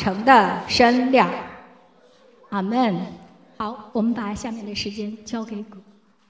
成的身量。阿们。好，我们把下面的时间交给古。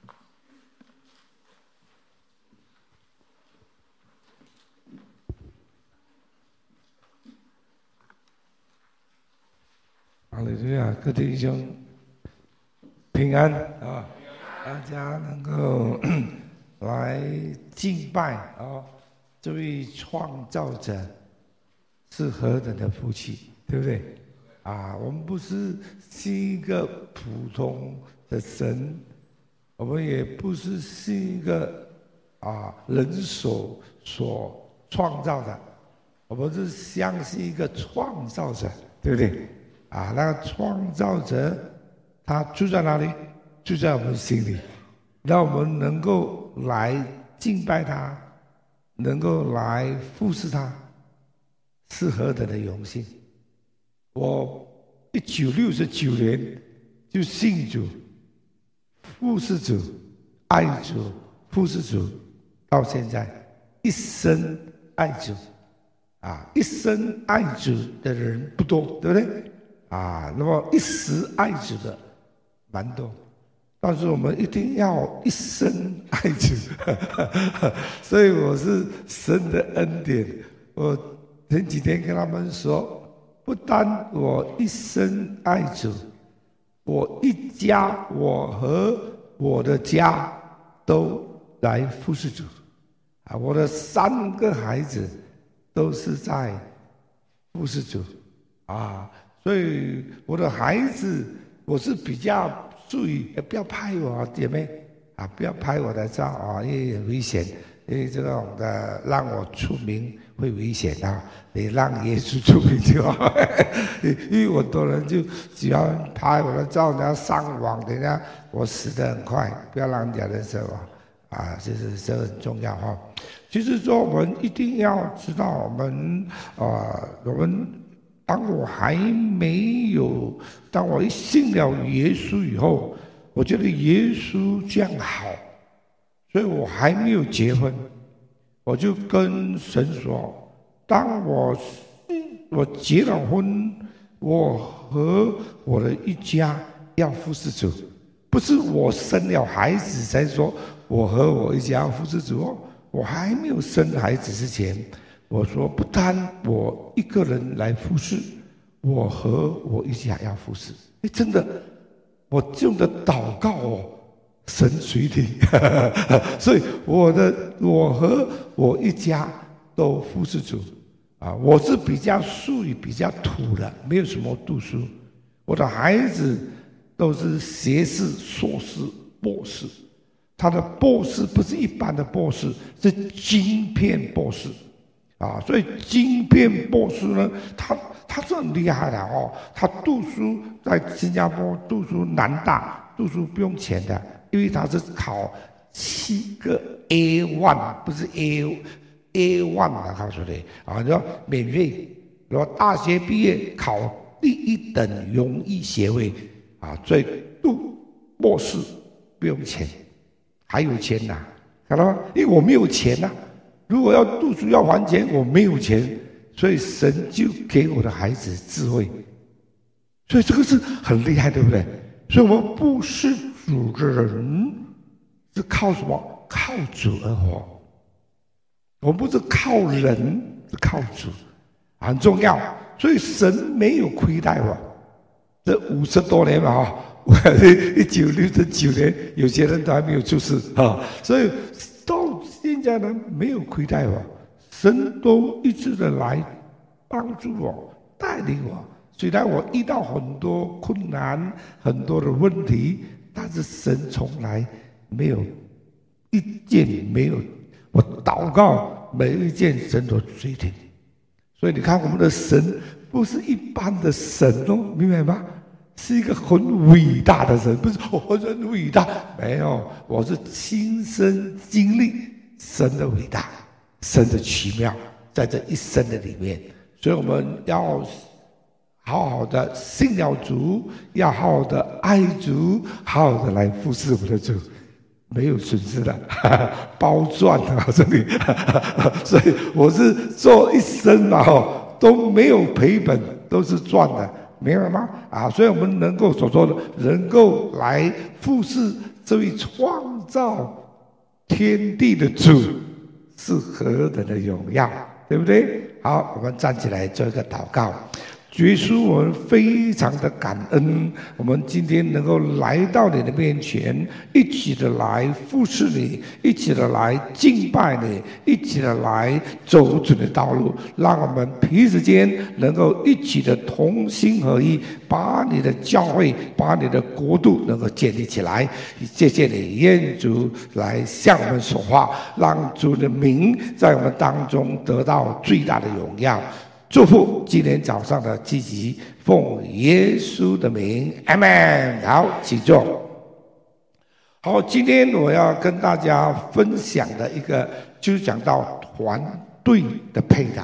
哈利路亚，各弟兄平安啊！大家能够来敬拜啊，这位创造者是何等的福气，对不对？啊，我们不是一个普通的神，我们也不是一个人所创造的，我们是相信一个创造者，对不对？啊，那个创造者他住在哪里？住在我们心里，让我们能够来敬拜他，能够来服侍他，是何等的荣幸！我1969年就信主、服侍主、爱主、服侍主，到现在一生爱主，一生爱主的人不多，对不对？那么一时爱主的蛮多，但是我们一定要一生爱主，所以我是神的恩典。我前几天跟他们说，不单我一生爱主，我一家，我和我的家都来服侍主。我的3个孩子都是在服侍主所以我的孩子，我是比较注意，不要拍我姐妹不要拍我的照因为危险，因为这种的让我出名会危险你让耶稣出名就好。因为很多人就喜欢拍我的照，然后上网，等下我死得很快，不要让人家认识我这很重要其实说我们一定要知道，我们当我一信了耶稣以后，我觉得耶稣这样好，所以我还没有结婚，我就跟神说，当我结了婚，我和我的一家要服侍主，不是我生了孩子才说我和我一家要服侍主我还没有生孩子之前，我说不单我一个人来服侍，我和我一家要服侍。真的，我这样的祷告神垂听，所以我和我一家都服侍主我是比较属于比较土的，没有什么读书。我的孩子都是学士、硕士、博士。他的博士不是一般的博士，是晶片博士所以晶片博士呢，他是很厉害的他读书在新加坡读书南大，读书不用钱的，因为他是考7个 A1， 不是 A1 告诉你你要免费，然后大学毕业考第1等荣誉学位所以读博士不用钱。还有钱看到吗？因为我没有钱如果要读书要还钱，我没有钱，所以神就给我的孩子智慧，所以这个是很厉害，对不对？所以我们不是主的人，是靠什么？靠主而活。我们不是靠人，是靠主，很重要。所以神没有亏待我，这50多年嘛1969年，有些人都还没有出世所以到现在呢，没有亏待我，神都一直的来帮助我、带领我。虽然我遇到很多困难、很多的问题，但是神从来没有一件没有，我祷告每一件神都垂听。所以你看，我们的神不是一般的神明白吗？是一个很伟大的神，不是我很伟大，没有，我是亲身经历神的伟大，神的奇妙，在这一生的里面。所以我们要好好的信了主，要好好的爱主，好好的来服侍我们的主，没有损失的，包赚这里。所以我是做一生都没有赔本。 都是赚的，明白吗？啊，所以我们能够所说的，能够来服侍这位创造天地的主，是何等的荣耀，对不对？好，我们站起来做一个祷告。耶稣，我们非常的感恩，我们今天能够来到你的面前，一起的来服侍你，一起的来敬拜你，一起的来走准的道路，让我们彼此间能够一起的同心合一，把你的教会，把你的国度能够建立起来。谢谢你，愿主来向我们说话，让主的名在我们当中得到最大的荣耀。祝福今天早上的积极，奉耶稣的名，阿们。好，请坐。好，今天我要跟大家分享的一个，就是讲到团队的配搭。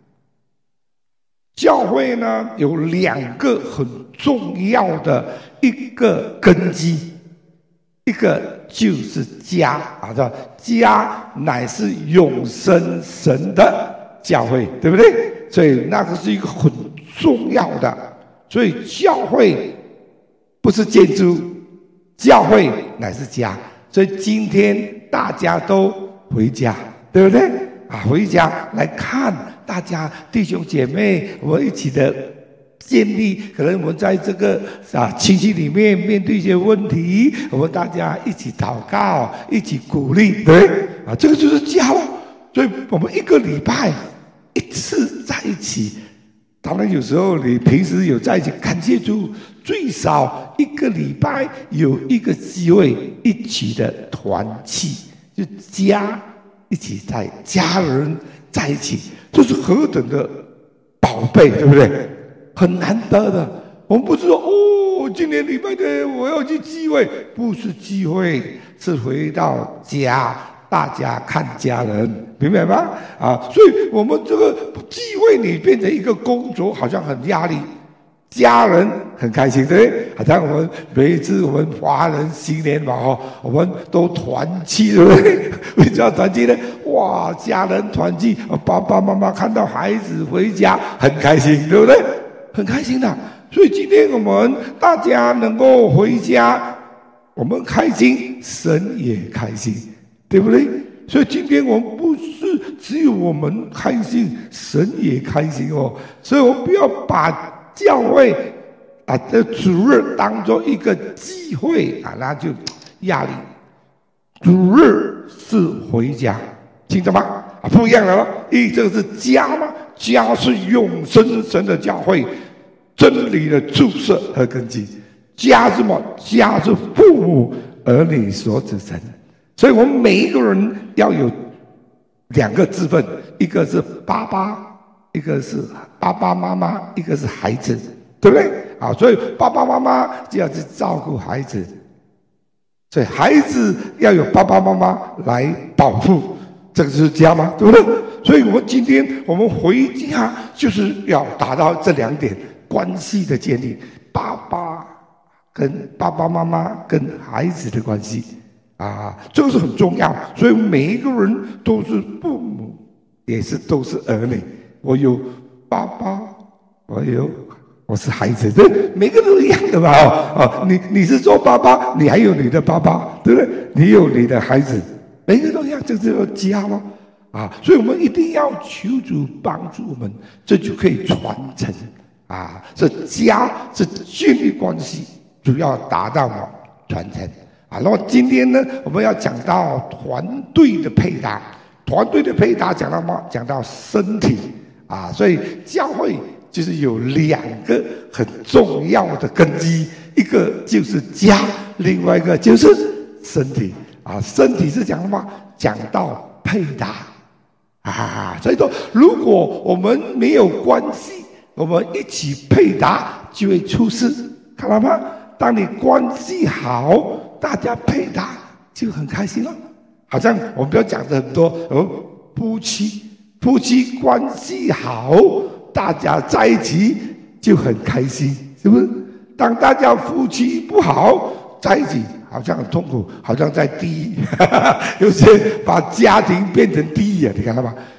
教会呢有两个很重要的一个根基，一个就是家啊，叫家乃是永生神的教会，对不对？所以那个是一个很重要的，所以教会不是建筑，教会乃是家。所以今天大家都回家，对不对？啊，回家来看大家弟兄姐妹，我们一起的建立。可能我们在这个亲戚里面面对一些问题，我们大家一起祷告，一起鼓励，对啊，这个就是家了。所以我们一个礼拜一次在一起，当然有时候你平时有在一起，感谢主，最少一个礼拜有一个机会一起的团契，就家一起在家人在一起，这是何等的宝贝，对不对？很难得的。我们不是说哦，今年礼拜天我要去聚会，不是聚会，是回到家。大家看家人，明白吗？啊，所以我们这个聚会你变成一个工作，好像很压力。家人很开心，对不对？好像我们每一次我们华人新年嘛，我们都团聚，对不对？为什么团聚呢？哇，家人团聚，爸爸妈妈看到孩子回家很开心，对不对？很开心的。所以今天我们大家能够回家，我们开心，神也开心。对不对？所以今天我们不是只有我们开心，神也开心哦。所以我们不要把教会的主日当作一个机会那就压力。主日是回家，听懂吗？不一样了，这个是家吗？家是永生神的教会，真理的注射和根基。家是什么？家是父母儿女所组成。所以我们每一个人要有两个字分，一个是爸爸，一个是爸爸妈妈，一个是孩子，对不对？啊，所以爸爸妈妈就要去照顾孩子，所以孩子要有爸爸妈妈来保护，这个就是家嘛，对不对？所以我们今天我们回家就是要达到这两点关系的建立，爸爸妈妈跟孩子的关系。这个是很重要，所以每一个人都是父母，也是都是儿女。我有爸爸，我是孩子，对，每个人都一样的嘛。你是做爸爸，你还有你的爸爸，对不对？你有你的孩子，每个人都一样，这就是家嘛。所以我们一定要求主帮助我们，这就可以传承。这家是建立关系，主要达到传承。那么今天呢，我们要讲到团队的配搭。团队的配搭讲到什么？讲到身体所以教会就是有两个很重要的根基，一个就是家，另外一个就是身体身体是讲什么？讲到配搭所以说，如果我们没有关系，我们一起配搭就会出事，看到吗？当你关系好，大家配搭就很开心了。好像我们不要讲的很多，夫妻关系好，大家在一起就很开心，是不是？当大家夫妻不好，在一起好像很痛苦，好像在地狱。有些把家庭变成地狱，你看到吗？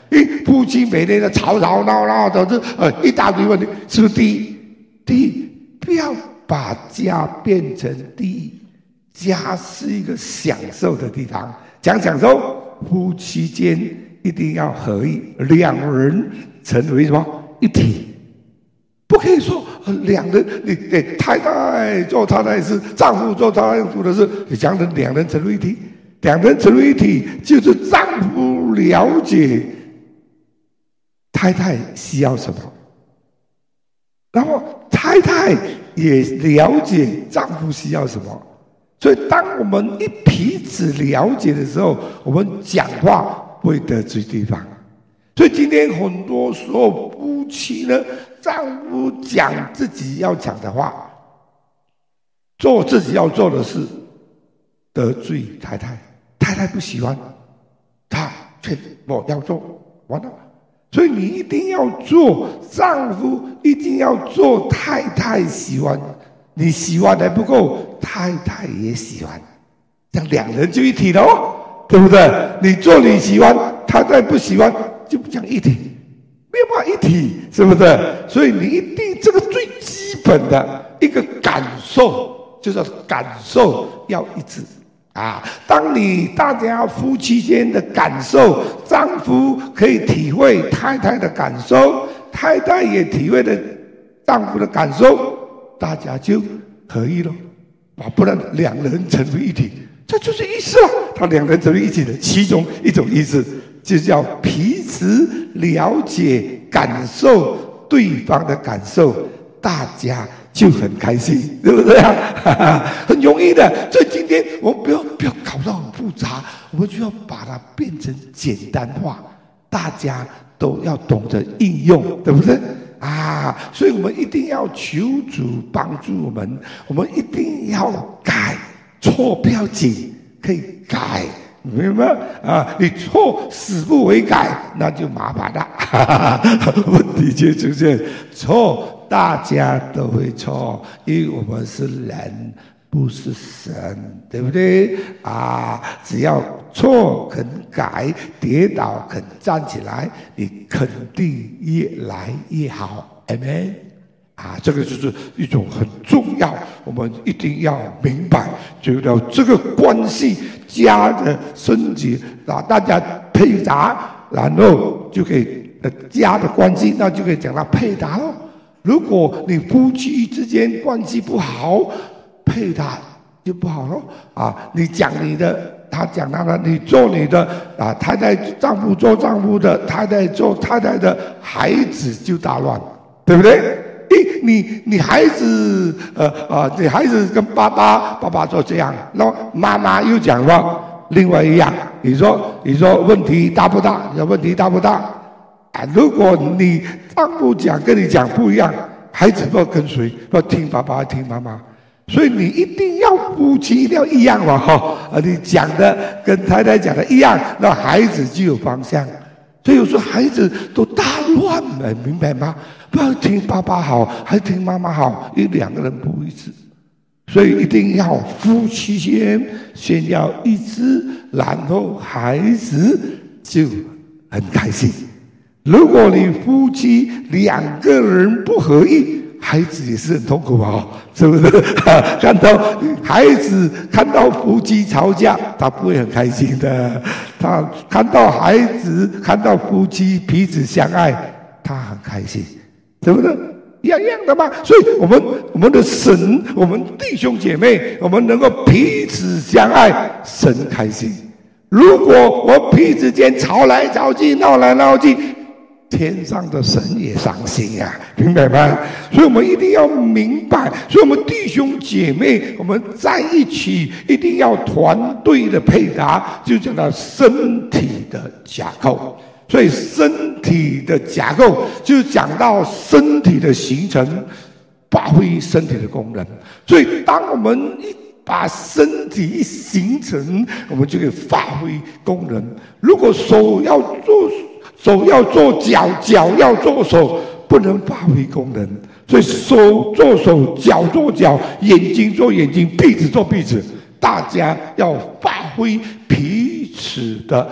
夫妻每天的吵吵闹闹的，一大堆问题，是不是？第一，不要把家变成地狱，家是一个享受的地方。讲享受，夫妻间一定要合一，两人成为什么一体。不可以说两人，你太太做太太事，丈夫做丈夫的事，你讲成两人成为一体。两人成为一体，就是丈夫了解太太需要什么，然后太太也了解丈夫需要什么。所以，当我们彼此了解的时候，我们讲话不会得罪对方。所以今天很多时候夫妻呢，丈夫讲自己要讲的话，做自己要做的事，得罪太太。太太不喜欢，他却我要做，完了。所以你一定要做，丈夫一定要做太太喜欢，你喜欢还不够，太太也喜欢，这样两人就一体了哦，对不对？你做你喜欢，太太不喜欢，就不讲一体，没有办法一体，是不是？所以你一定这个最基本的一个感受，就是感受要一致。当你大家夫妻间的感受，丈夫可以体会太太的感受，太太也体会了丈夫的感受，大家就合一了。不然两人成为一体，这就是意思了。他两人成为一体的其中一种意思，就叫彼此了解、感受对方的感受，大家就很开心，对不对啊？很容易的。所以今天我们不要搞到很复杂，我们就要把它变成简单化，大家都要懂得应用，对不对？所以我们一定要求主帮助我们，我们一定要改，错不要紧，可以改。明白吗？你错死不悔改，那就麻烦了。问题就出现，错大家都会错，因为我们是人，不是神，对不对？只要错肯改，跌倒肯站起来，你肯定越来越好。Amen。这个就是一种很重要，我们一定要明白，觉得这个关系家的升级大家配搭，然后就可以家的关系，那就可以讲到配搭咯。如果你夫妻之间关系不好，配搭就不好咯。你讲你的，他讲他的，你做你的，太太丈夫做丈夫的，太太做太太的，孩子就大乱，对不对？你孩子你孩子跟爸爸说这样，然后妈妈又讲了另外一样。你说问题大不大？你说问题大不大？如果你丈夫讲跟你讲不一样，孩子不知道跟谁，不知道听爸爸听妈妈。所以你一定要夫妻一定要一样嘛，你讲的跟太太讲的一样，那孩子就有方向。所以有时候孩子都大乱了，明白吗？不要听爸爸好，还听妈妈好，因为两个人不一致。所以一定要夫妻先要一致，然后孩子就很开心。如果你夫妻两个人不合意，孩子也是很痛苦是不是？看到孩子看到夫妻吵架，他不会很开心的。他看到孩子看到夫妻彼此相爱，他很开心，对不对？一样的嘛。所以我们的神，我们弟兄姐妹，我们能够彼此相爱，神开心。如果我彼此间吵来吵去，闹来闹去，天上的神也伤心呀，明白吗？所以我们一定要明白，所以我们弟兄姐妹，我们在一起一定要团队的配搭，就讲到身体的架构。所以身体的架构就讲到身体的形成，发挥身体的功能。所以当我们把身体一形成，我们就可以发挥功能。如果手要做脚，脚要做手，不能发挥功能。所以手做手，脚做脚，眼睛做眼睛，鼻子做鼻子，大家要发挥彼此的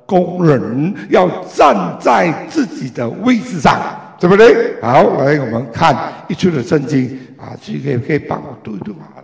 工人，要站在自己的位置上，对不对？好，来我们看一处的圣经啊，可以帮我读一读吗？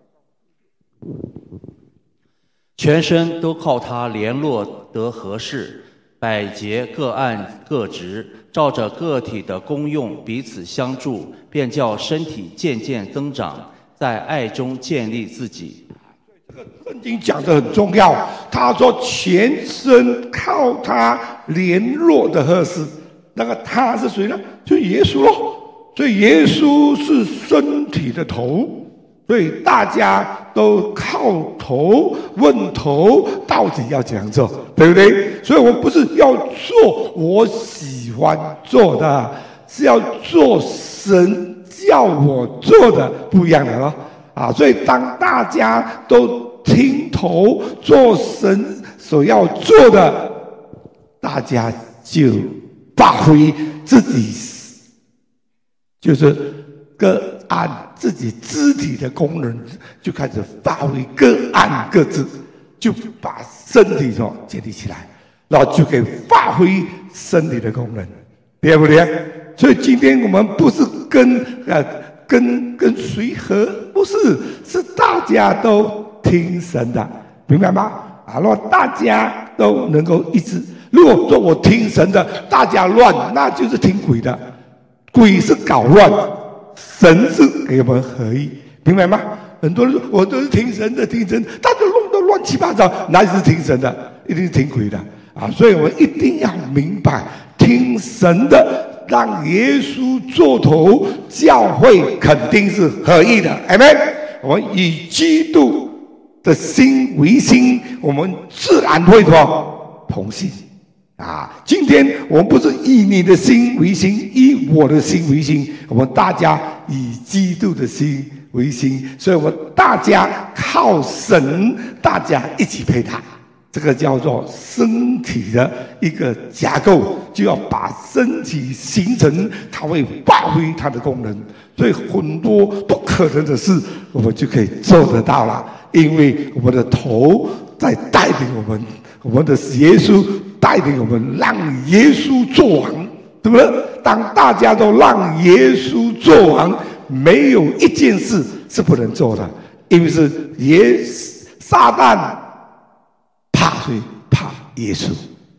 全身都靠他联络得合适，百节各按各职，照着个体的功用彼此相助，便叫身体渐渐增长，在爱中建立自己。 这个圣经讲得很重要，他说全身靠他联络的合适，那个他是谁呢？就耶稣咯。所以耶稣是身体的头，所以大家都靠头问头到底要怎样做，对不对？所以我不是要做我喜欢做的，是要做神叫我做的，不一样的咯。啊，所以当大家都听头做神所要做的，大家就发挥自己，就是各按自己肢体的功能，就开始发挥各按各自，就把身体建立起来，然后就可以发挥身体的功能，对不对？所以今天我们不是跟谁合，不是，是大家都听神的，明白吗？啊，如果大家都能够一致，如果说我听神的，大家乱，那就是听鬼的，鬼是搞乱，神是给我们合一，明白吗？很多人说我都是听神的，听神，大家弄得乱七八糟，哪里是听神的？一定是听鬼的啊！所以我们一定要明白，听神的。让耶稣做头，教会肯定是合一的，阿们。我们以基督的心为心，我们自然会同心啊！今天我们不是以你的心为心，以我的心为心，我们大家以基督的心为心，所以我们大家靠神，大家一起配搭。这个叫做身体的一个架构，就要把身体形成，它会发挥它的功能。所以很多不可能的事，我们就可以做得到了，因为我们的头在带领我们，我们的耶稣带领我们，让耶稣做王，对不对？当大家都让耶稣做王，没有一件事是不能做的，因为是撒旦。怕谁？怕耶稣。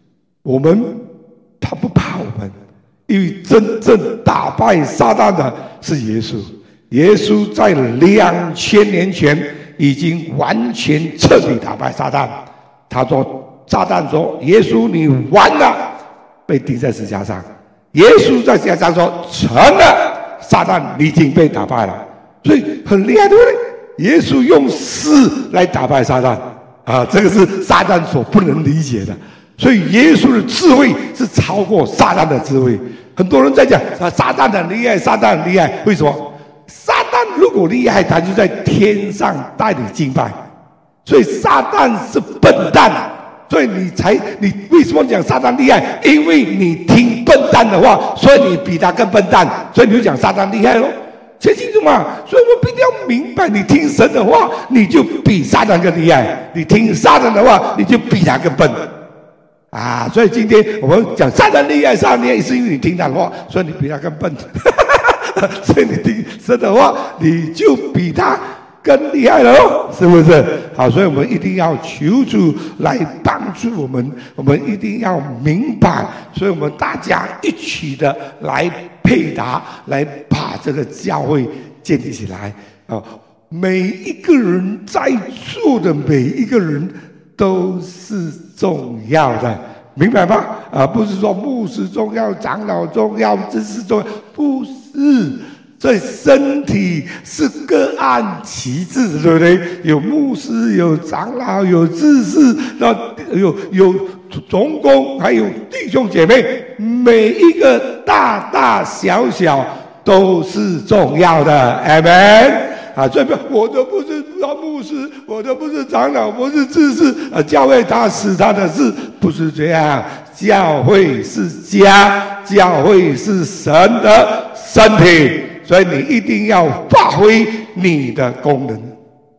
他不怕我们，因为真正打败撒旦的是耶稣。耶稣在2000年前已经完全彻底打败撒旦。撒旦说：“耶稣，你完了！”被钉在十字架上。耶稣在十字架上说：“成了！”撒旦已经被打败了。所以很厉害，对不对？耶稣用死来打败撒旦。啊，这个是撒旦所不能理解的，所以耶稣的智慧是超过撒旦的智慧。很多人在讲撒旦很厉害，撒旦很厉害，为什么？撒旦如果厉害，他就在天上带你敬拜，所以撒旦是笨蛋，所以你为什么讲撒旦厉害？因为你听笨蛋的话，所以你比他更笨蛋，所以你就讲撒旦厉害咯。清楚吗？所以我们一定要明白，你听神的话，你就比撒旦更厉害；你听撒旦的话，你就比他更笨。啊！所以今天我们讲撒旦厉害，撒旦厉害，是因为你听他的话，所以你比他更笨。所以你听神的话，你就比他更厉害了哦，是不是？好，所以我们一定要求主来帮助我们，我们一定要明白，所以我们大家一起的来配搭，来把这个教会建立起来啊！每一个人在座的每一个人都是重要的，明白吗？啊，不是说牧师重要、长老重要、知识重要，不是。所以身体是各按其职，对不对？有牧师，有长老，有知识，然后有同工，还有弟兄姐妹，每一个大大小小都是重要的，阿们。啊，所以我都不是牧师，我都不是长老，不是知识啊，教会他是他的事，不是这样。教会是家，教会是神的身体。所以你一定要发挥你的功能。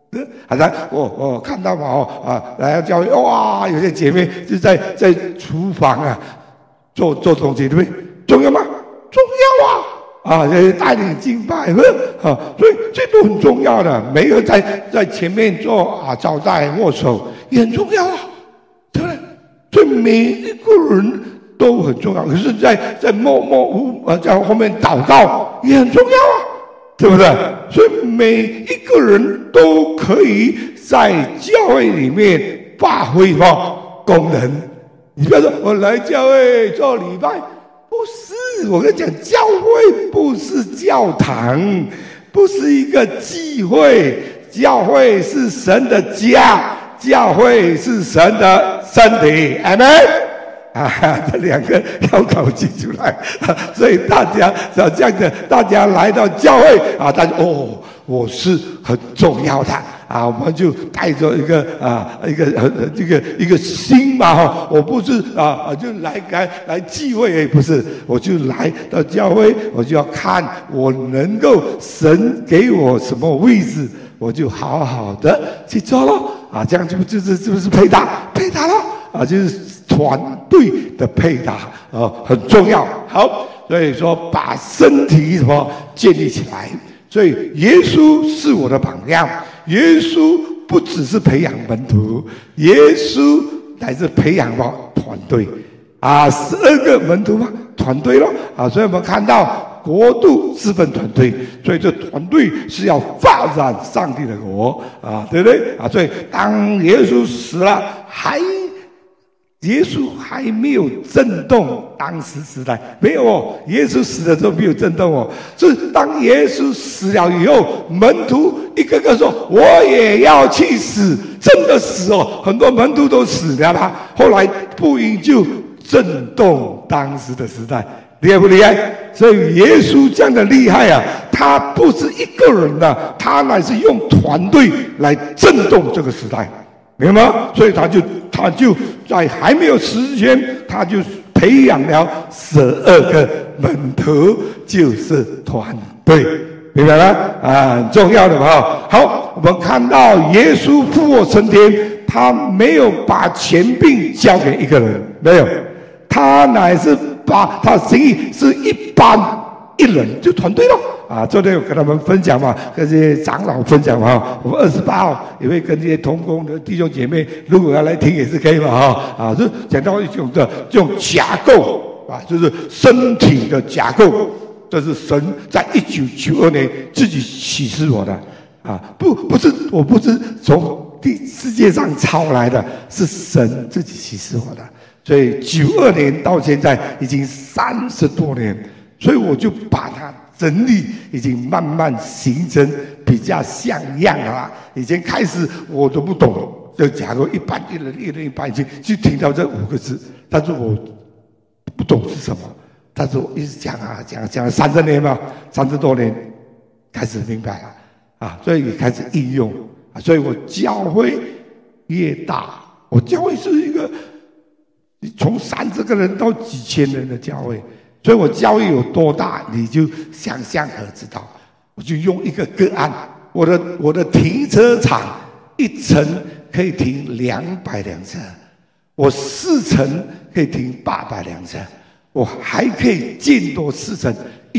好像我看到嘛来到教会，哇，有些姐妹就在厨房啊做东西，对不对？重要吗？重要啊！带领敬拜，所以这都很重要的。每个在前面做招待握手也很重要啊，对不对？所以每一个人都很重要。可是在默默在后面祷告也很重要啊，对不对？所以每一个人都可以在教会里面发挥功能。你不要说我来教会做礼拜。不是，我跟你讲，教会不是教堂，不是一个聚会，教会是神的家，教会是神的身体，阿们。这两个要搞清楚来，所以大家这样的，大家来到教会大家我是很重要的我们就带着一个心嘛我不是就来聚会也不是，我就来到教会，我就要看我能够神给我什么位置，我就好好的去做咯这样是不是配搭咯就是团队的配搭很重要。好，所以说把身体建立起来。所以耶稣是我的榜样，耶稣不只是培养门徒，耶稣乃是培养团队12个门徒团队咯所以我们看到国度是分团队，所以这团队是要发展上帝的国对不对所以当耶稣死了，耶稣还没有震动当时时代，没有耶稣死的时候没有震动是当耶稣死了以后，门徒一个个说我也要去死，真的死很多门徒都死了后来福音就震动当时的时代，厉害不厉害？所以耶稣这样的厉害他不是一个人他乃是用团队来震动这个时代，明白吗？所以他就在还没有死之前，他就培养了12个门徒，就是团队，明白吗？很重要的好，我们看到耶稣复活升天，他没有把权柄交给一个人，没有，他乃是把他的心意是一般一人就团队咯昨天我跟他们分享跟这些长老分享我们28号也会跟这些同工的弟兄姐妹，如果要来听也是可以就讲到一种的这种架构就是身体的架构，这是神在1992年自己启示我的我不是从世界上抄来的，是神自己启示我的，所以92年到现在已经30多年，所以我就把它整理，已经慢慢形成比较像样了以前开始我都不懂这架构，一般一人一半，已经就听到这5个字，但是我不懂是什么，但是我一直讲了30年30多年，开始明白了所以也开始应用所以我教会越大，我教会是一个从30个人到几千人的教会，所以我教会有多大，你就想象可知道。我就用一个个案，我的停车场1层可以停200辆车，我4层可以停800辆车，我还可以建多4层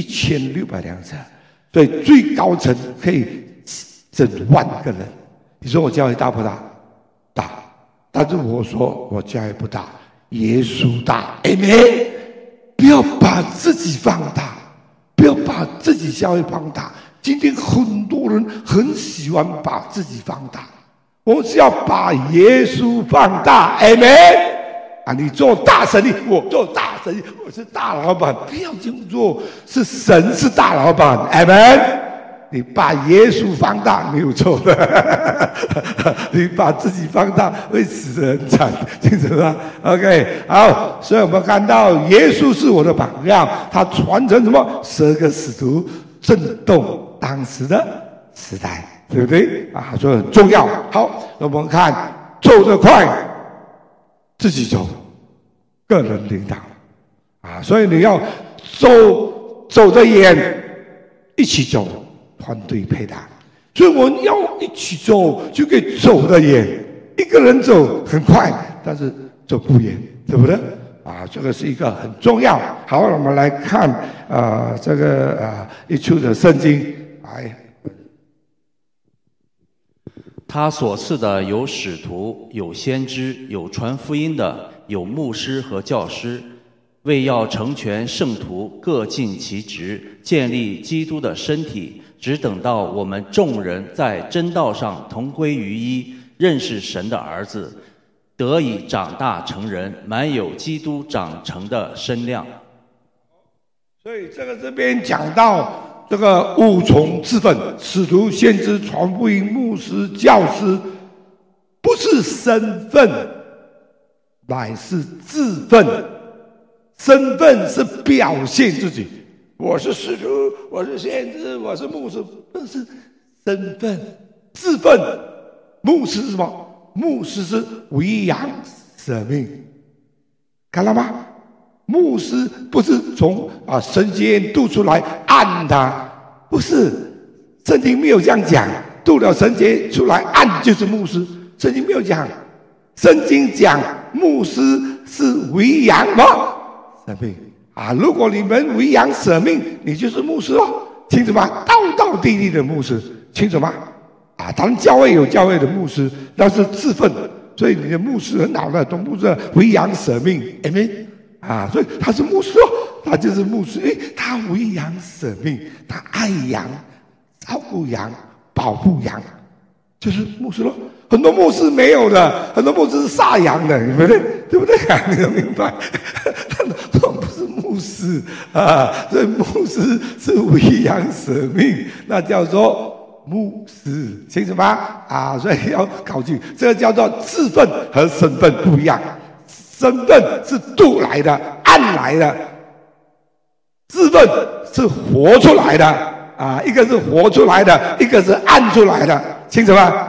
1600辆车，所以最高层可以整10000个人。你说我教会大不大？大，但是我说我教会不大，耶稣大。Amen。不要把自己放大，不要把自己教会放大。今天很多人很喜欢把自己放大，我们是要把耶稣放大。Amen。你做大生意，我做大生意，我是大老板，不要这么做，是神是大老板。Amen。你把耶稣放大没有错的，你把自己放大会死得很惨，清楚吗 ？OK， 好，所以我们看到耶稣是我的榜样，他传承什么？12个使徒，震动当时的时代，对不对？所以很重要。好，我们看走得快，自己走，个人领导所以你要走得远，一起走。团队配搭， 所以我们要一起走，就可以走得远。一个人走很快，但是走不远，对不对？这个是一个很重要。好，我们来看这个一处的圣经。 他所赐的有使徒，有先知，有传福音的，有牧师和教师，为要成全圣徒，各尽其职，建立基督的身体，只等到我们众人在真道上同归于一，认识神的儿子，得以长大成人，满有基督长成的身量。 所以这边讲到这个五重之分：使徒、先知、传福音、牧师、教师，不是身份，乃是自份。身份是表现自己，我是使徒，我是先知，我是牧师，那是身份。自份，牧师是什么？牧师是喂养生命，看到吗？牧师不是从神间渡出来按他，不是，圣经没有这样讲。渡了神间出来按就是牧师，圣经没有讲。圣经讲牧师是喂养什么生命如果你们喂养生命，你就是牧师哦，清楚吗？道道地地的牧师，清楚吗？当然教会有教会的牧师，那是自份，所以你的牧师很好的，懂牧师喂养生命，阿们。所以他是牧师哦，他就是牧师。他喂养生命，他爱羊，照顾羊，保护羊，就是牧师咯。很多牧师没有的，很多牧师是杀羊的，对不对？对不对？你能明白？他不是牧师所以牧师是喂养生命，那叫做牧师，清楚吗？所以要搞清楚，这个叫做自份和身份不一样。身份是渡来的、按来的，自份是活出来的一个是活出来的，一个是按出来的，清楚吗？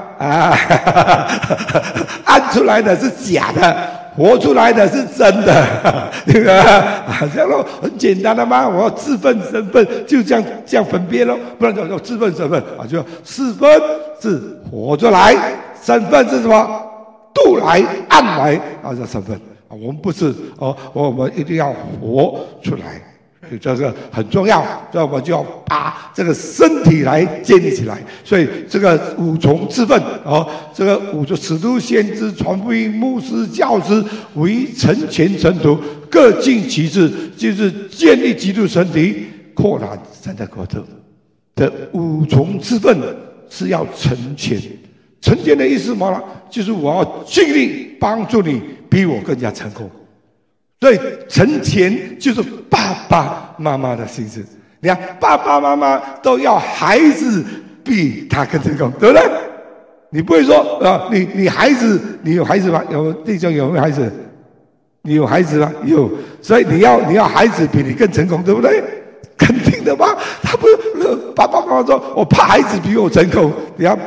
按出来的是假的，活出来的是真的，对吧？这样咯，很简单的嘛。我要自份身份，就这样分辨咯，不然叫自份身份就自份是活出来，身份是什么？渡来、按来叫身份。我们不是我们一定要活出来，所以这个很重要，所以我们就要把这个身体来建立起来。所以这个五重之分这个五重使徒、先知、传福音、牧师、教师，为成全圣徒，各尽其职，就是建立基督身体，扩展神的国度。这五重之分是要成全。成全的意思什么呢？就是我要尽力帮助你比我更加成功。所以成全就是爸爸妈妈的心思。你看，爸爸妈妈都要孩子比他更成功，对不对？你不会说你孩子，你有孩子吗？有弟兄有没有孩子？你有孩子吗？有，所以你要孩子比你更成功，对不对？肯定的吧？他不爸爸妈妈说我怕孩子比我成功，你要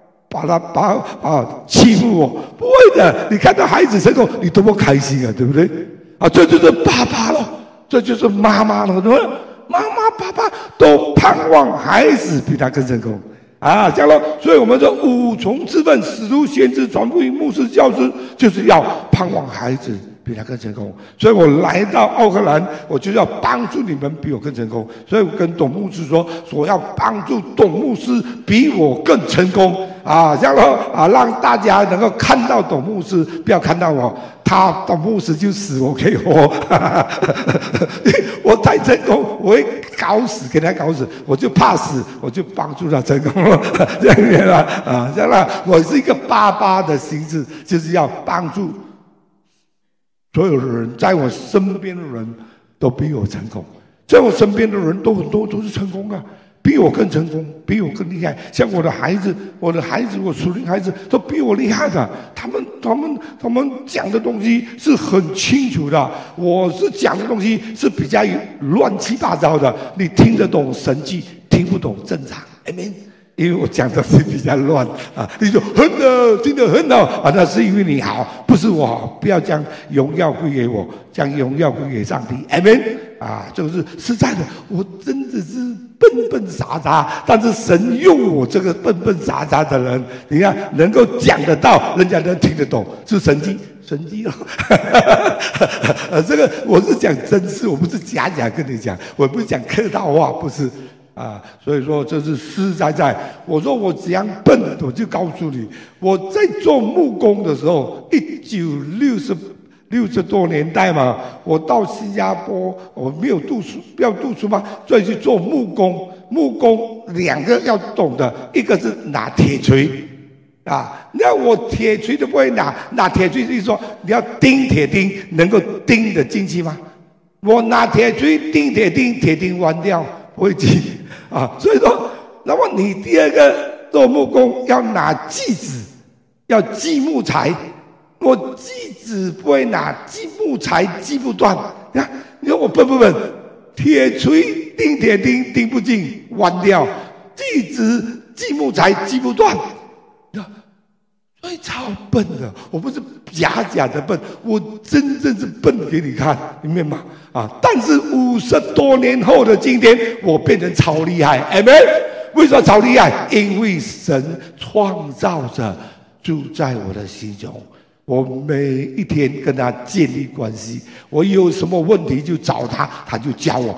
欺负我，不会的。你看到孩子成功，你多么开心对不对？这就是爸爸了，这就是妈妈了，对不对？妈妈、爸爸都盼望孩子比他更成功这样咯。所以我们说五重之分：使徒、先知、传福音、牧师、教师，就是要盼望孩子比他更成功。所以我来到奥克兰，我就要帮助你们比我更成功。所以我跟董牧师说，我要帮助董牧师比我更成功这样咯让大家能够看到董牧师，不要看到我。董牧师就死，我可以活。我太成功，我会搞死，给他搞死，我就怕死，我就帮助他成功了。这样了这样了。我是一个爸爸的心志，就是要帮助所有的人，在我身边的人都比我成功，在我身边的人都很多都是成功比我更成功，比我更厉害。像我的孩子，我属灵孩子都比我厉害的。他们讲的东西是很清楚的，我是讲的东西是比较乱七八糟的。你听得懂神迹，听不懂正常。Amen。因为我讲的是比较乱你说很好，听得很好那是因为你好，不是我好。不要将荣耀归给我，将荣耀归给上帝。Amen。 就是实在的，我真的是笨笨傻傻，但是神用我这个笨笨傻傻的人，你看能够讲得到，人家能听得懂，是神迹。神迹了，这个我是讲真事，我不是假跟你讲，我不是讲客套话，不是所以说这是实实在在。我说我怎样笨，我就告诉你，我在做木工的时候，1960多年代嘛，我到新加坡，我没有读书，不要读书嘛，所以去做木工。木工2个要懂的，一个是拿铁锤。那我铁锤都不会拿铁锤就是说你要钉铁钉，能够钉得进去吗？我拿铁锤钉铁钉，铁钉弯掉不会进所以说，那么你第二个做木工要拿锯子，要锯木材，我锯子不会拿，锯木材锯不断。你说我笨不笨？铁锤钉铁钉钉不进，弯掉；锯子锯木材锯不断。所以超笨的，我不是假的笨，我真正是笨给你看，明白吗？但是50多年后的今天，我变成超厉害 ，Amen。为什么超厉害？因为神创造着住在我的心中，我每一天跟他建立关系，我有什么问题就找他，他就教我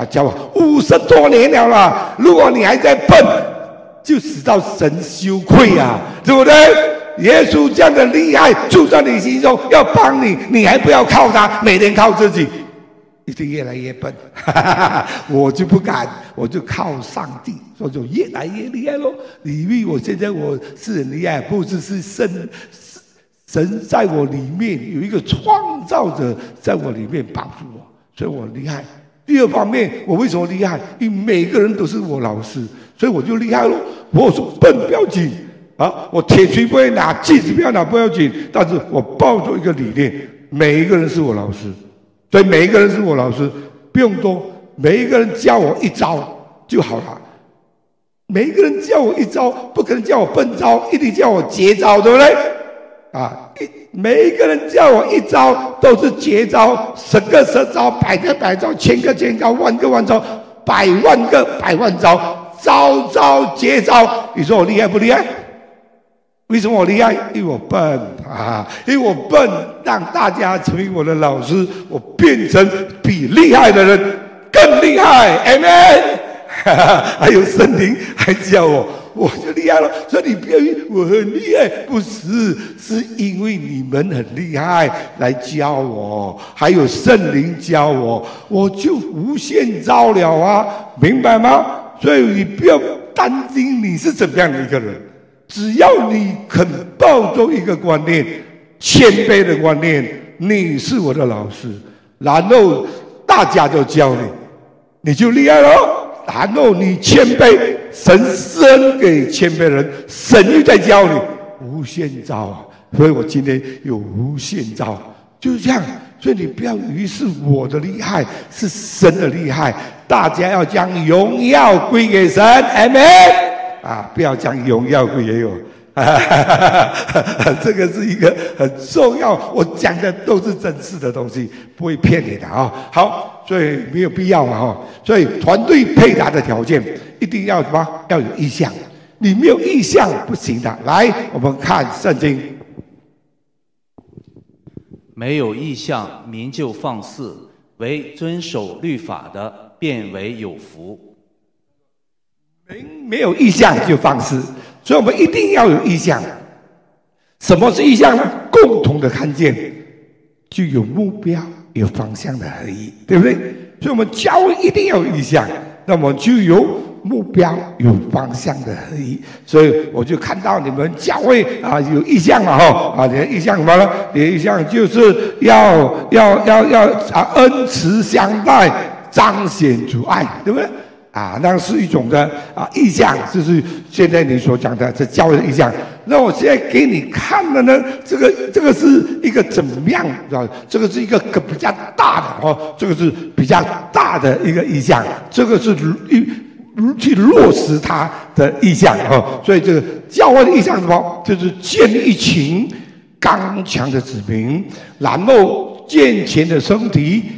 ，50多年了，如果你还在笨，就使到神羞愧对不对？耶稣这样的厉害住在你心中，要帮你，你还不要靠他，每天靠自己，一定越来越笨。我就不敢，我就靠上帝，所以就越来越厉害咯。你以为我现在我是很厉害，不是神在我里面有一个创造者在我里面帮助我，所以我厉害。第二方面，我为什么厉害？因为每个人都是我老师，所以我就厉害咯。我说笨不要紧。我铁锤不会拿，锯子不要拿，不要紧。但是我抱着一个理念，每一个人是我老师，所以每一个人是我老师，不用多，每一个人教我一招就好了。每一个人教我一招，不可能教我笨招，一定教我绝招，对不对？每一个人教我一招都是绝招，10个10招，100个100招，1000个1000招，10000个10000招，100万个100万招，招招绝招。你说我厉害不厉害？为什么我厉害？因为我笨因为我笨，让大家成为我的老师，我变成比厉害的人更厉害 ，Amen。还有圣灵还教我，我就厉害了。所以你不要以为我很厉害，不是，是因为你们很厉害来教我，还有圣灵教我，我就无限招了明白吗？所以你不要担心你是怎么样的一个人。只要你肯抱着一个观念，谦卑的观念，你是我的老师，然后大家都教你，你就厉害了。然后你谦卑，神生给谦卑人，神又在教你，无限招所以我今天有无限招，就是这样。所以你不要以为是我的厉害，是神的厉害。大家要将荣耀归给神 ，Amen。不要将荣耀归给我，这个是一个很重要。我讲的都是真实的东西，不会骗你的好，所以没有必要所以团队配搭的条件一定要什么？要有意向。你没有意向不行的。来，我们看圣经。 没有意向，民就放肆；唯遵守律法的，便为有福。 没有意向就放肆，所以我们一定要有意向。什么是意向呢？共同的看见，就有目标、有方向的合一，对不对？所以我们教会一定要有意向，那么就有目标、有方向的合一。所以我就看到你们教会有意向了你的意向什么呢？你的意向就是要恩慈相待，彰显主爱，对不对？那是一种的意向，就是现在你所讲的这教会的意向。那我现在给你看的呢，这个是一个怎么样？这个是一个比较大的这个是比较大的一个意向，这个是去落实它的意向所以这个教会的意向是什么？就是建立一群刚强的子民，然后健全的身体，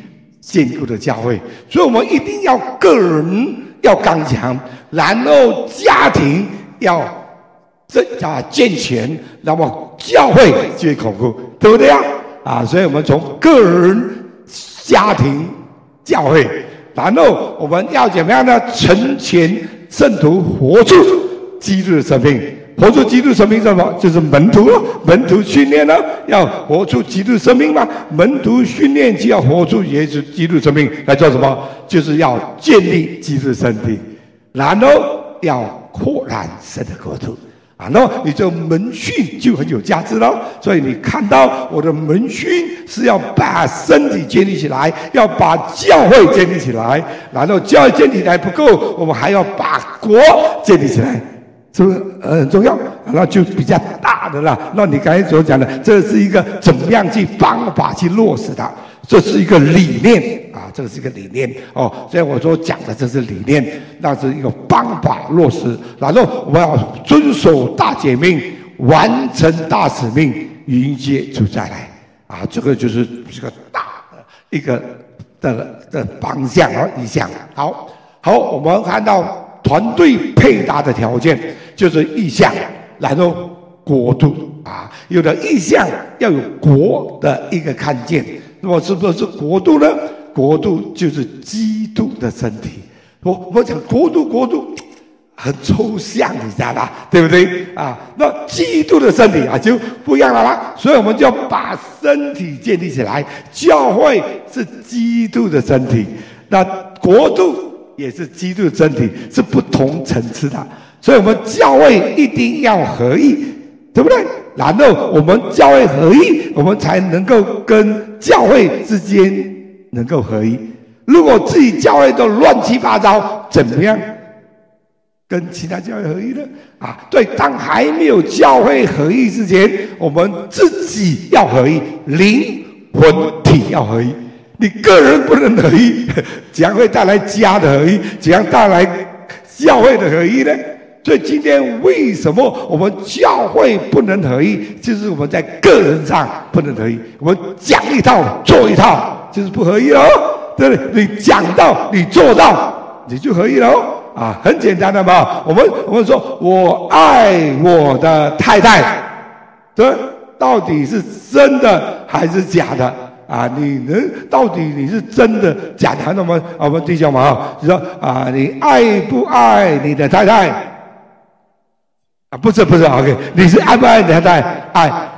坚固的教会。所以我们一定要个人要刚强，然后家庭要健全，那么教会就会巩固，对不对啊？所以我们从个人、家庭、教会，然后我们要怎么样呢？成全圣徒，活出基督的生命。活出基督生命是什么？就是门徒了。门徒训练呢，要活出基督生命嘛。门徒训练就要活出耶稣基督生命来做什么？就是要建立基督身体，然后要扩展神的国度。然后你这门训就很有价值了。所以你看到我的门训是要把身体建立起来，要把教会建立起来，然后教会建立起来不够，我们还要把国建立起来。是不是很重要？那就比较大的了。那你刚才所讲的，这是一个怎么样去方法去落实的？这是一个理念啊，这是一个理念哦。所以我说讲的这是理念，那是一个方法落实。然后我们要遵守大诫命，完成大使命，迎接主再来啊。这个就是这个大的一个的方向和意向。好，我们看到。团队配搭的条件就是意向，然后国度啊，有了意向要有国的一个看见。那么是不是国度呢？国度就是基督的身体。我讲国度很抽象，你知道吧？对不对啊？那基督的身体啊就不一样了啦。所以我们就要把身体建立起来。教会是基督的身体，那国度也是基督的身体，是不同层次的。所以我们教会一定要合一，对不对？然后我们教会合一，我们才能够跟教会之间能够合一。如果自己教会都乱七八糟，怎么样跟其他教会合一呢？啊，对，当还没有教会合一之前，我们自己要合一，灵魂体要合一。你个人不能合一，怎样会带来家的合一？怎样带来教会的合一呢？所以今天为什么我们教会不能合一？就是我们在个人上不能合一。我们讲一套做一套，就是不合一喽，对不对？你讲到你做到，你就合一喽。啊，很简单的嘛。我们说我爱我的太太，对，到底是真的还是假的？啊，到底你是真的假的？那么我们弟兄们就说啊，你爱不爱你的太太？啊，不是 ，OK， 你是爱不爱你的太太？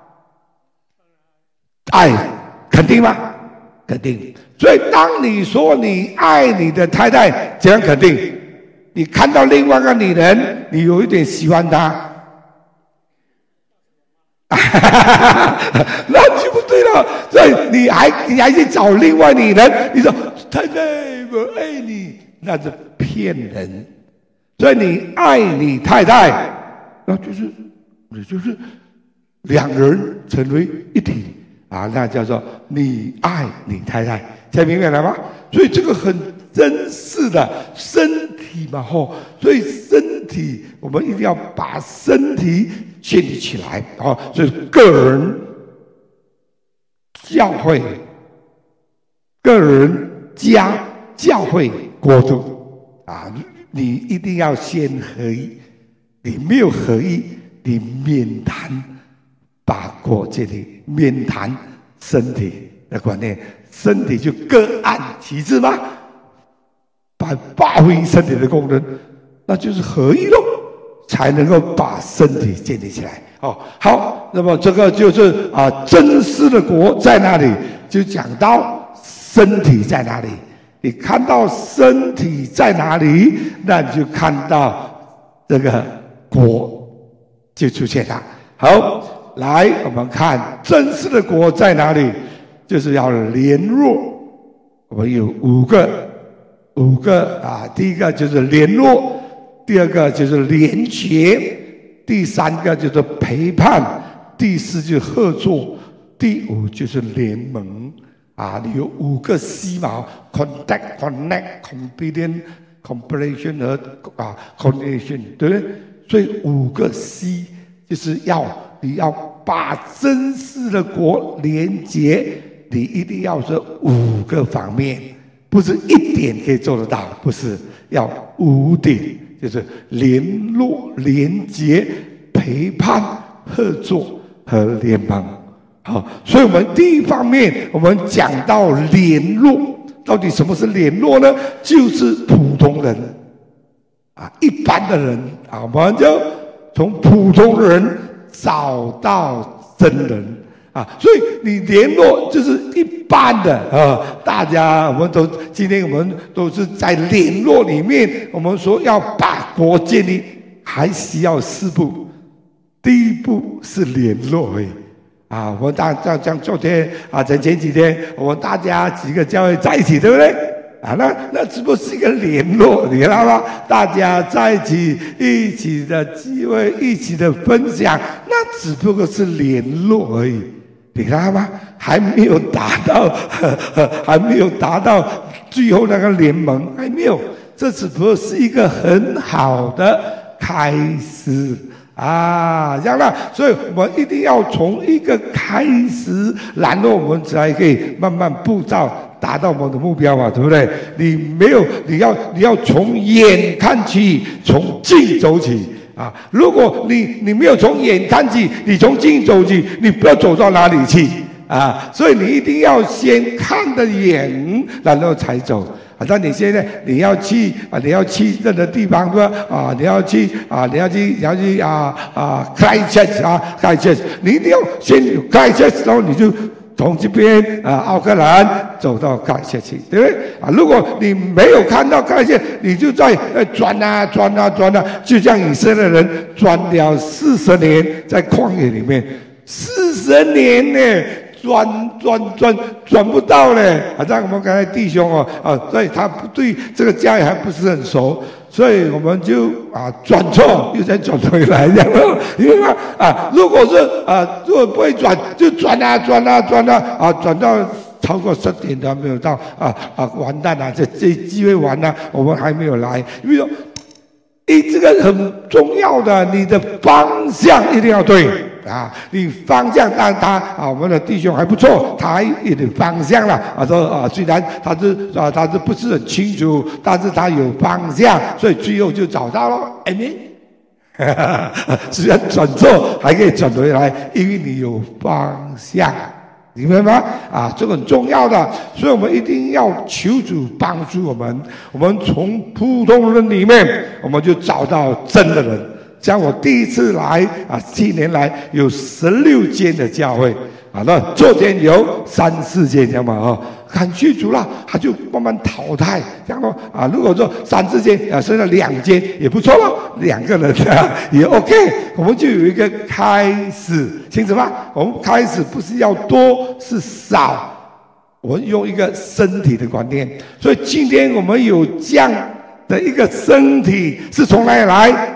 爱，肯定吗？肯定。所以当你说你爱你的太太，怎样肯定？你看到另外一个女人，你有一点喜欢她。那就不对了，所以你还去找另外女人，你说太太我爱你，那是骗人。所以你爱你太太，那就是两人成为一体啊，那叫做你爱你太太，才明白了吗？所以这个很真实的身体嘛，所以身体我们一定要把身体建立起来啊，所以个人、教会、个人加教会国度啊，你一定要先合一。你没有合一，你免谈把国建立，免谈身体的观念，身体就各按其职吗？发挥身体的功能，那就是合一喽，才能够把身体建立起来。哦，好，那么这个就是真实的国在哪里？就讲到身体在哪里。你看到身体在哪里，那你就看到这个国就出现了。好，来我们看真实的国在哪里，就是要联络。我们有五个啊，第一个就是联络，第二个就是联结，第三个就是陪伴，第四就是合作，第五就是联盟啊。你有5个 C 嘛 ，contact、connect、competence、completion 和coordination， 对不对？所以5个 C 就是你要把真实的国连结你一定要是5个方面，不是1点可以做得到，不是，要5点，就是联络、连结、陪伴、合作和联盟。好，所以我们第一方面，我们讲到联络，到底什么是联络呢？就是普通人啊，一般的人啊，我们就从普通人找到真人啊，所以你联络就是一般的啊，大家我们都今天我们都是在联络里面，我们说要把国建立，还需要4步，第一步是联络而已。啊，我们像昨天啊，前几天我们大家几个教会在一起，对不对？啊，那只不过是一个联络，你知道吗？大家在一起的聚会，一起的分享，那只不过是联络而已，你知道吗？还没有达到最后那个联盟，还没有，这只不过是一个很好的开始。啊，这样的，所以我们一定要从一个开始，然后我们才可以慢慢步骤达到我们的目标嘛，对不对？你要从远看起，从近走起啊！如果你没有从远看起，你从近走起，你不要走到哪里去啊！所以你一定要先看得远，然后才走。啊，那你现在你要去任何地方是吧？啊，你要去Christchurch，你一定要先有 Christchurch， 然后你就从这边奥克兰走到Christchurch，对不对？啊，如果你没有看到Christchurch，你就在转啊，就像以色列人转了40年在旷野里面，40年呢。转不到嘞！好像我们刚才弟兄所以他对这个家也还不是很熟，所以我们就转错，又再转回来这样。因为如果不会转，就转到超过10点都还没有到完蛋了！这机会完了，我们还没有来，因为说这个很重要的，你的方向一定要对。啊，你方向让他我们的弟兄还不错，他还有点方向了说虽然他是不是很清楚，但是他有方向，所以最后就找到了。虽然转错，还可以转回来，因为你有方向，明白吗？这个很重要的，所以我们一定要求主帮助我们。我们从普通人里面，我们就找到真的人。像我第一次来7年来有16间的教会那昨天有3、4间这样嘛感谢主了，他就慢慢淘汰这样如果说3、4间剩下2间也不错了，2个人也 OK， 我们就有一个开始，清楚吗？我们开始不是要多是少，我们用一个身体的观念，所以今天我们有这样的一个身体是从哪里来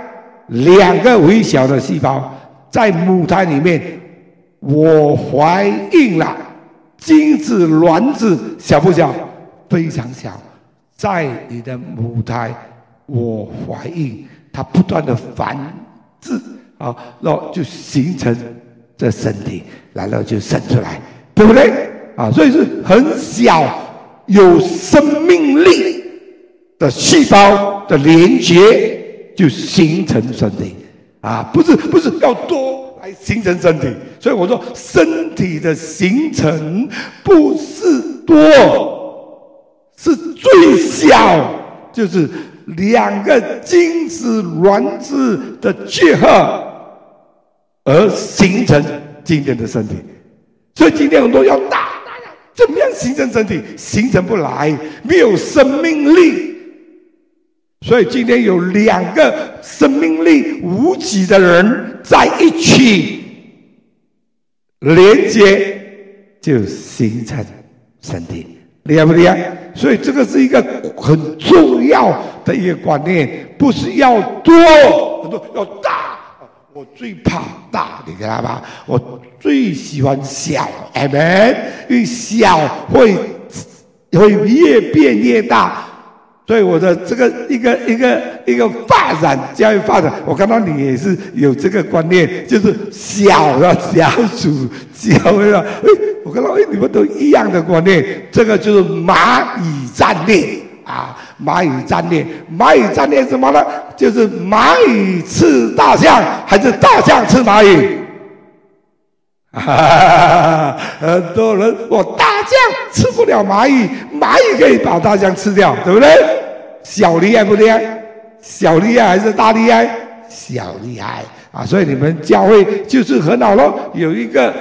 ？2个微小的细胞在母胎里面，我怀孕了，精子卵子小不小？非常小，在你的母胎，我怀孕，它不断的繁殖然后就形成这身体，然后就生出来，对不对？所以是很小有生命力的细胞的连结。就形成身体不是要多来形成身体，所以我说身体的形成不是多，是最小，就是2个精子卵子的结合而形成今天的身体。所以今天很多要大，怎么样形成身体？形成不来，没有生命力。所以今天有2个生命力无极的人在一起连接，就形成身体，厉害不厉害？所以这个是一个很重要的一个观念，不是要多，很多要大。我最怕大，你知道吧？我最喜欢小 ，Amen。因为小会越变越大。 所以我的这个一个发展教育发展，我看到你也是有这个观念，就是小组教会了。我看到你们都一样的观念，这个就是蚂蚁战略啊，蚂蚁战略，蚂蚁战略是什么呢？就是蚂蚁吃大象，还是大象吃蚂蚁？很多人说大象吃不了蚂蚁，蚂蚁可以把大象吃掉，对不对？小厉害不厉害？小厉害还是大厉害？小厉害啊！所以你们教会就是很好咯，有一个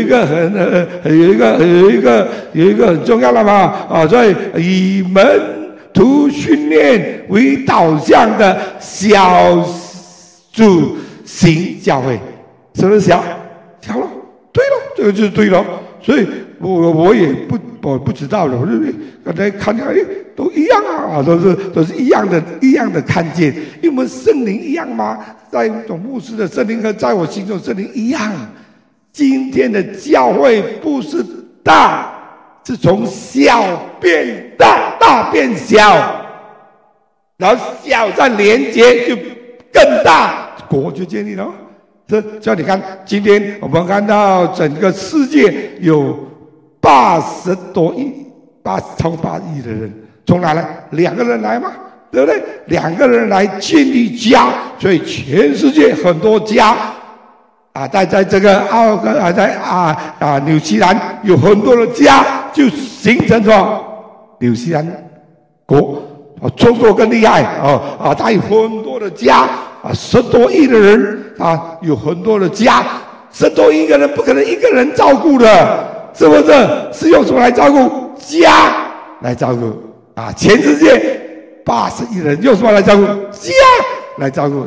很重要的嘛啊！所以以门徒训练为导向的小组型教会，是不是小了？对了，这个就是对了。所以我也不知道了，我就刚才看见都一样啊，都是一样的看见，因为我们圣灵一样吗？在总牧师的圣灵和在我心中的圣灵一样。今天的教会不是大，是从小变大，大变小，然后小再连接就更大，国就建立了。叫你看，今天我们看到整个世界有80多亿，超过8亿的人，从哪来？2个人来嘛，对不对？2个人来建立家，所以全世界很多家啊，在这个纽西兰有很多的家，就形成说纽西兰国。中国更厉害它有很多的家10多亿的人有很多的家，10多亿个人不可能一个人照顾的，是不是？是用什么来照顾？家来照顾全世界80亿人用什么来照顾？家来照顾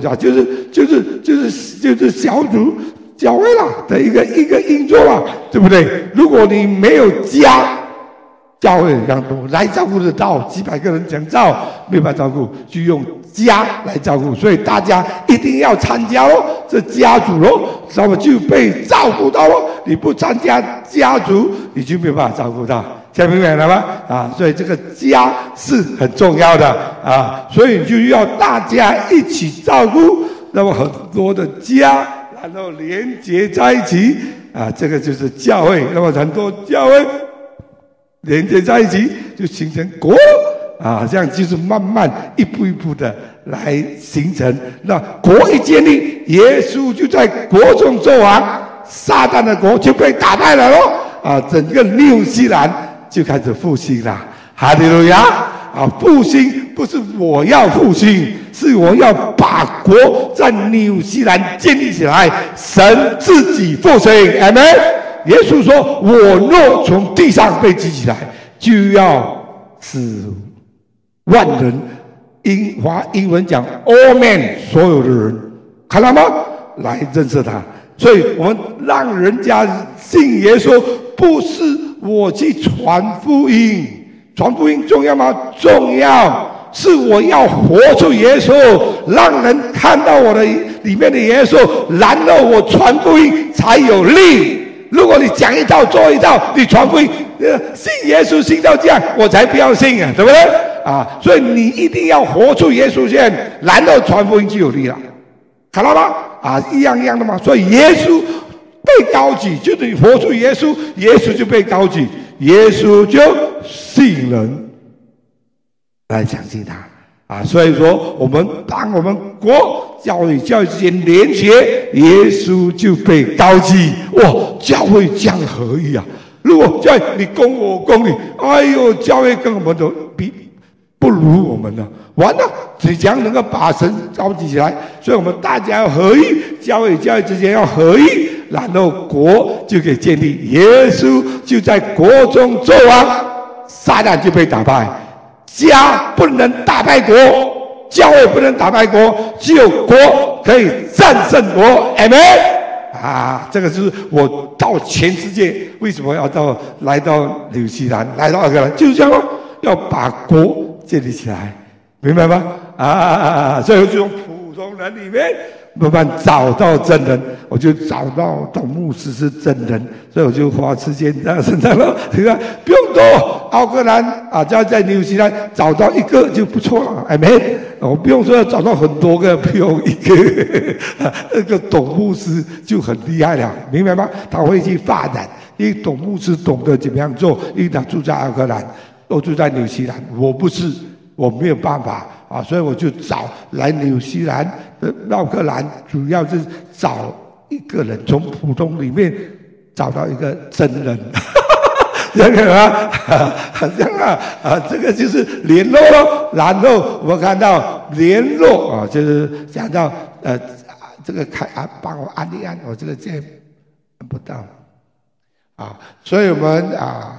就是小组教会啦的一个运作啦，对不对？如果你没有家，教会让来照顾得到几百个人讲照，没办法照顾，就用家来照顾，所以大家一定要参加咯，这家族咯，那么就被照顾到咯。你不参加家族，你就没有办法照顾到，听明白了吗？所以这个家是很重要的所以就要大家一起照顾，那么很多的家，然后连结在一起这个就是教会。那么很多教会连接在一起，就形成国这样就是慢慢一步一步的来形成。那国一建立，耶稣就在国中作王，撒旦的国就被打败了咯整个纽西兰就开始复兴了。哈利路亚复兴不是我要复兴，是我要把国在纽西兰建立起来，神自己复兴。阿们。耶稣说：“我若从地上被举起来，就要使万人，英文讲 all men， 所有的人，看到吗？来认识他。所以我们让人家信耶稣，不是我去传福音，传福音重要吗？重要。是我要活出耶稣，让人看到我的里面的耶稣，然后我传福音才有力。如果你讲一套做一套，你传福音信耶稣信到这样，我才不要信对不对所以你一定要活出耶稣先，然后传福音就有力了，看到吗一样一样的嘛。所以耶稣被高举，就是你活出耶稣，耶稣就被高举，耶稣就吸引人来相信他所以说当我们国教会之间连结，耶稣就被高举。教会这样合一如果教会你攻我攻你，哎呦，教会跟我们都不如我们了，完了，你怎样能够把神高举起来？所以我们大家要合一，教会之间要合一，然后国就可以建立，耶稣就在国中作王，撒旦就被打败。家不能打败国，教会不能打败国，只有国可以战胜国。阿们这个就是我到全世界为什么要来到纽西兰，来到奥克兰，就是这样要把国建立起来，明白吗？所以就用普通同人里面慢慢找到真人，我就找到董牧师是真人，所以我就花时间在他身上了。你看不用多，奥克兰啊，只要在纽西兰找到一个就不错了。哎没，我不用说要找到很多个，不用一个，那个董牧师就很厉害了，明白吗？他会去发展，因为董牧师懂得怎么样做，因为他住在奥克兰，我住在纽西兰，我不是。我没有办法啊，所以我就找来纽西兰的奥克兰，主要是找一个人，从普通里面找到一个真人，这个啊，这样啊，这个就是联络咯。然后我们看到联络啊，就是讲到这个帮我按一按，我这个键按不到啊，所以我们啊。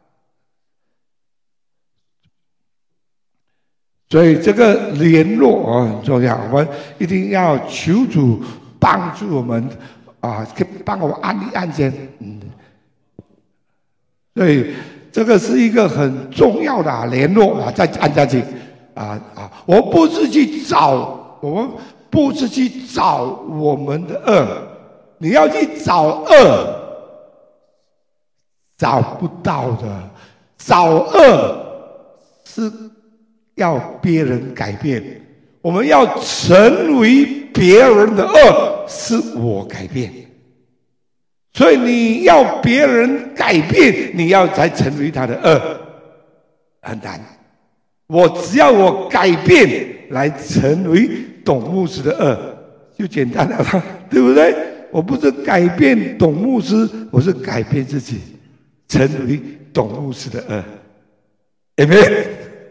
所以这个联络啊很重要，我们一定要求主帮助我们啊，帮我按一按键，所以这个是一个很重要的联络啊，再按下去我不是去找，我们不是去找我们的恶，你要去找恶，找不到的，找恶是。要别人改变，我们要成为别人的恶，是我改变。所以你要别人改变，你要才成为他的恶，很难。我只要我改变来成为董牧师的恶，就简单了，对不对？我不是改变董牧师，我是改变自己，成为董牧师的恶。Amen。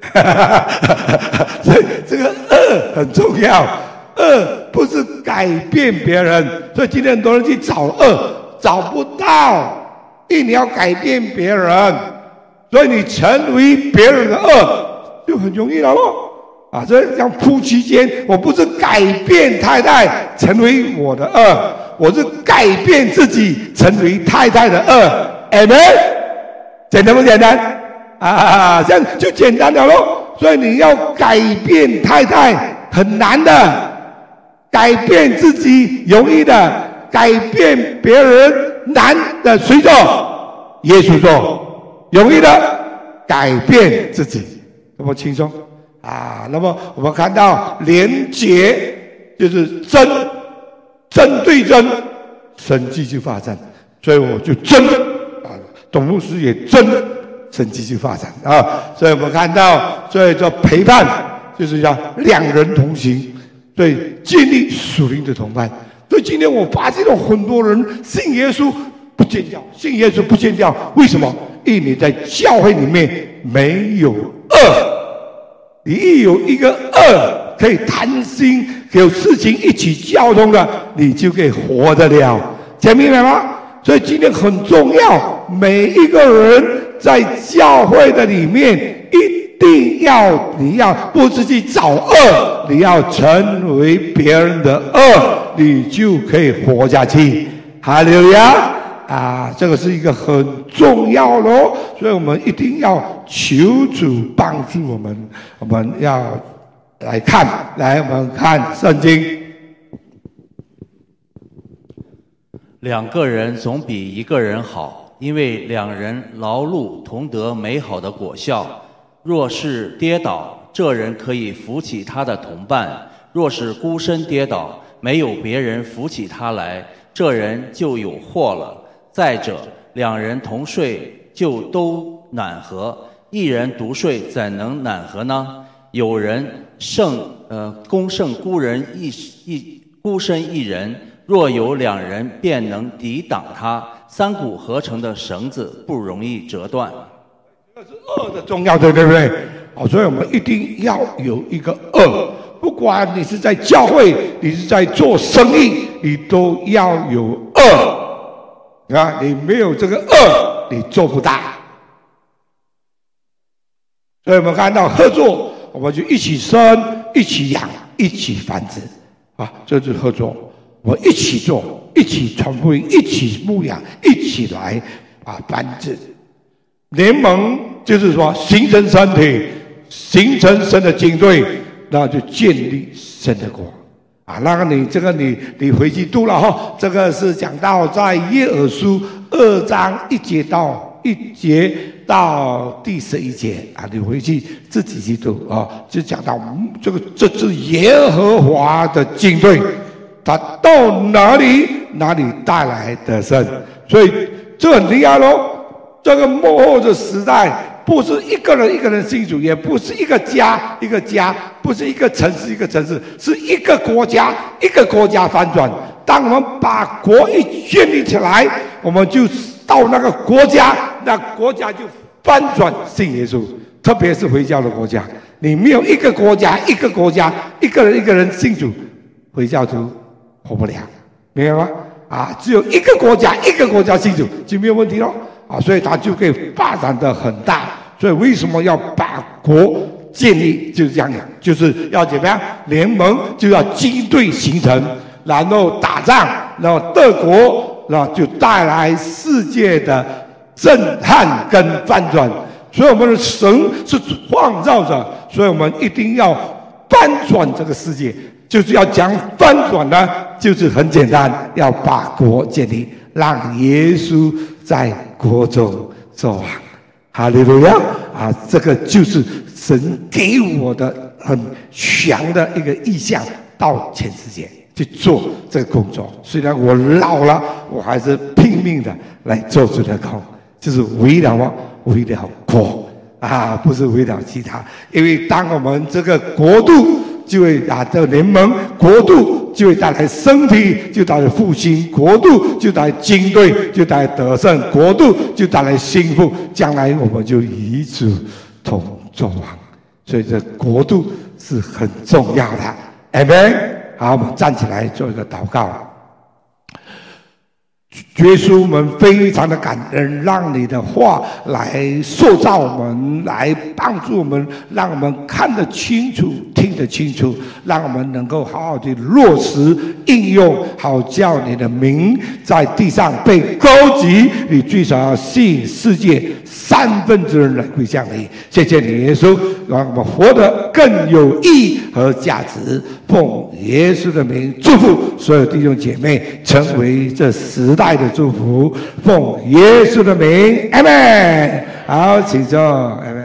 所以这个恶很重要，恶不是改变别人，所以今天很多人去找恶，找不到，因为你要改变别人，所以你成为别人的恶就很容易了咯。所以像夫妻间，我不是改变太太成为我的恶，我是改变自己成为太太的恶。Amen， 简单不简单？这样就简单了咯。所以你要改变太太很难的，改变自己容易的，改变别人难的。谁做？耶稣做。容易的，改变自己，那么轻松那么我们看到连结就是针对针，神迹就发展。所以我就针董牧师也针。神迹就发展所以我们看到，所以叫陪伴，就是要两人同行，所以建立属灵的同伴。所以今天我发现了很多人信耶稣不见教，信耶稣不见教，为什么？因为你在教会里面没有恶，你一有一个恶可以谈心，有事情一起交通的，你就可以活得了，讲明白吗？所以今天很重要，每一个人在教会的里面，一定要你要不是去找恶，你要成为别人的恶，你就可以活下去。哈利路亚这个是一个很重要的所以我们一定要求主帮助我们。我们要来我们看圣经。 两个人总比一个人好，因为两人劳碌同得美好的果效。若是跌倒，这人可以扶起他的同伴；若是孤身跌倒，没有别人扶起他来，这人就有祸了。再者，两人同睡，就都暖和；一人独睡，怎能暖和呢？有人攻胜孤身一人。若有两人，便能抵挡他。三股合成的绳子不容易折断。 这是恶的重要的，对不对？所以我们一定要有一个恶，不管你是在教会，你是在做生意，你都要有恶你没有这个恶，你做不大。所以我们看到合作，我们就一起生，一起养，一起繁殖这就是合作。我们一起做，一起传福音，一起牧养，一起来繁殖。联盟就是说形成身体，形成神的军队，那就建立神的国啊，那个你回去读了哈，这个是讲到在约珥书2章1节到第11节啊，你回去自己去读啊，就讲到这是耶和华的军队，他到哪里带来得胜，所以这很厉害咯。这个末后的时代，不是一个人信主，也不是一个家，不是一个城市，是一个国家翻转。当我们把国一建立起来，我们就到那个国家，那国家就翻转信耶稣。特别是回教的国家，你没有一个国家，一个人信主，回教徒活不了，明白吗？啊，只有一个国家信主就没有问题咯。啊，所以他就可以发展得很大。所以为什么要把国建立？就是这样讲，就是要怎么样？联盟就要军队形成，然后打仗，然后德国，然后就带来世界的震撼跟翻转。所以我们的神是创造者，所以我们一定要翻转这个世界。就是要讲翻转呢，就是很简单，要把国建立，让耶稣在国中作王。哈利路亚啊！这个就是神给我的很强的一个意向，到全世界去做这个工作。虽然我老了，我还是拼命的来做这个工，就是为了国啊，不是为了其他。因为当我们这个国度就会这个联盟，国度就会带来身体，就带来复兴；国度就带来军队，就带来得胜；国度就带来幸福。将来我们就与主同作王。所以这国度是很重要的。Amen。好，我们站起来做一个祷告。耶稣，我们非常的感恩，让你的话来塑造我们，来帮助我们，让我们看得清楚，听得清楚，让我们能够好好的落实应用，好叫你的名在地上被高举。你最少要吸引世界3/3人来归向你。谢谢你，耶稣，让我们活得更有意义和价值。奉耶稣的名祝福所有弟兄姐妹，成为这时代的祝福。奉耶稣的名，阿们。好，请坐。